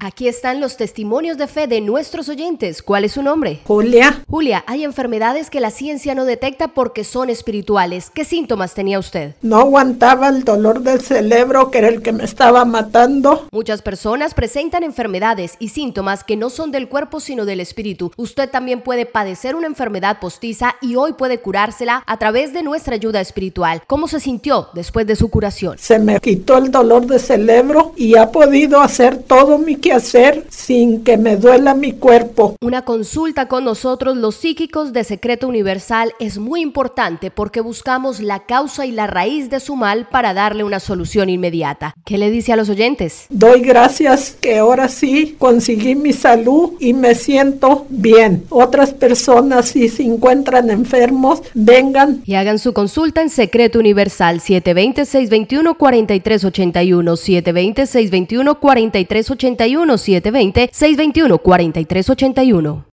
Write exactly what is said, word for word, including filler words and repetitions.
Aquí están los testimonios de fe de nuestros oyentes. ¿Cuál es su nombre? Julia. Julia, hay enfermedades que la ciencia no detecta porque son espirituales. ¿Qué síntomas tenía usted? No aguantaba el dolor del cerebro, que era el que me estaba matando. Muchas personas presentan enfermedades y síntomas que no son del cuerpo sino del espíritu. Usted también puede padecer una enfermedad postiza y hoy puede curársela a través de nuestra ayuda espiritual. ¿Cómo se sintió después de su curación? Se me quitó el dolor de cerebro y ha podido hacer todo mi quehacer sin que me duela mi cuerpo. Una consulta con nosotros, los psíquicos de Secreto Universal, es muy importante porque buscamos la causa y la raíz de su mal para darle una solución inmediata. ¿Qué le dice a los oyentes? Doy gracias que ahora sí conseguí mi salud y me siento bien. Otras personas, si se encuentran enfermos, vengan y hagan su consulta en Secreto Universal siete dos cero, seis dos uno, cuatro tres ocho uno, siete dos cero, seis dos uno, cuatro tres ocho uno, siete dos cero, seis dos uno, cuatro tres ocho uno.